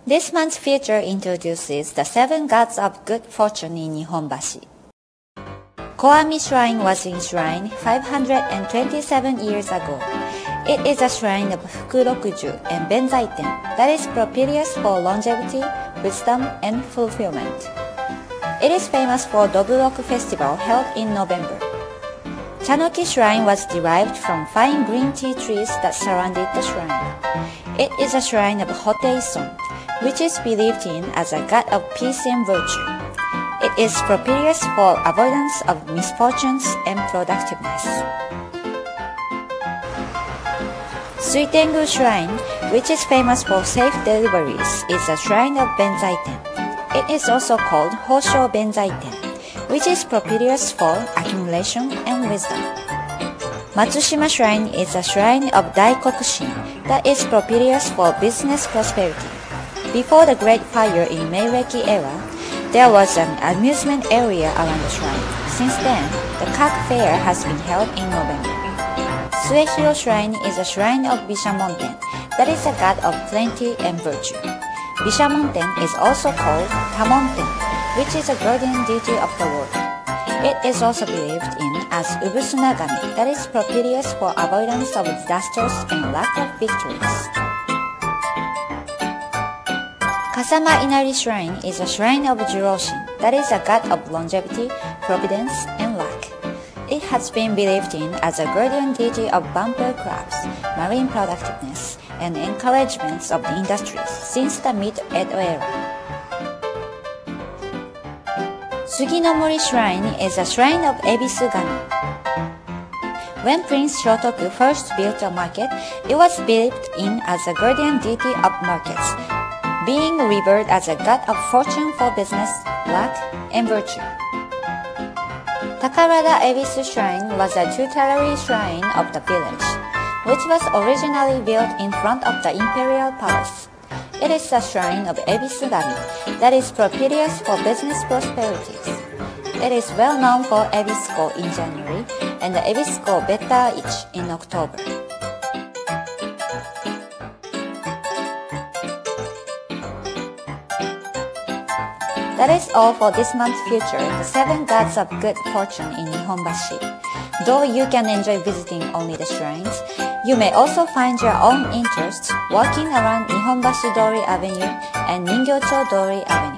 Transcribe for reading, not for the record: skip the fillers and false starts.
This month's feature introduces the 7 gods of good fortune in Nihonbashi. Koami Shrine was enshrined 527 years ago. It is a shrine of Fukurokuju and Benzaiten that is propitious for longevity, wisdom, and fulfillment. It is famous for Doburoku Festival held in November. Chanoki Shrine was derived from fine green tea trees that surrounded the shrine. It is a shrine of Hoteison, which is believed in as a god of peace and virtue. It is propitious for avoidance of misfortunes and productiveness. Suitengu Shrine, which is famous for safe deliveries, is a shrine of Benzaiten. It is also called Hosho Benzaiten, which is propitious for accumulation and wisdom. Matsushima Shrine is a shrine of Daikokushin that is propitious for business prosperity. Before the Great Fire in Meireki era, there was an amusement area around the shrine. Since then, the Kak Fair has been held in November. Suehiro Shrine is a shrine of Bishamonten that is a god of plenty and virtue. Bishamonten is also called Tamonten, which is a guardian deity of the world. It is also believed in as Ubusunagami that is propitious for avoidance of disasters and lack of victories. Kasama Inari Shrine is a shrine of Jiroshin that is a god of longevity, providence, and luck. It has been believed in as a guardian deity of bamboo crafts, marine productiveness, and encouragements of the industries since the mid-Edo era. Suginomori Shrine is a shrine of Ebisugami. When Prince Shotoku first built a market, it was believed in as a guardian deity of markets, being revered as a god of fortune for business, luck, and virtue. Takarada Ebisu Shrine was a tutelary shrine of the village, which was originally built in front of the imperial palace. It is a shrine of Ebisugami that is propitious for business prosperities. It is well known for Ebisko in January and the Ebisko Beta Ich in October. That is all for this month's feature, the 7 gods of good fortune in Nihonbashi. Though you can enjoy visiting only the shrines, you may also find your own interests walking around Nihonbashi Dori Avenue and Ningyocho Dori Avenue.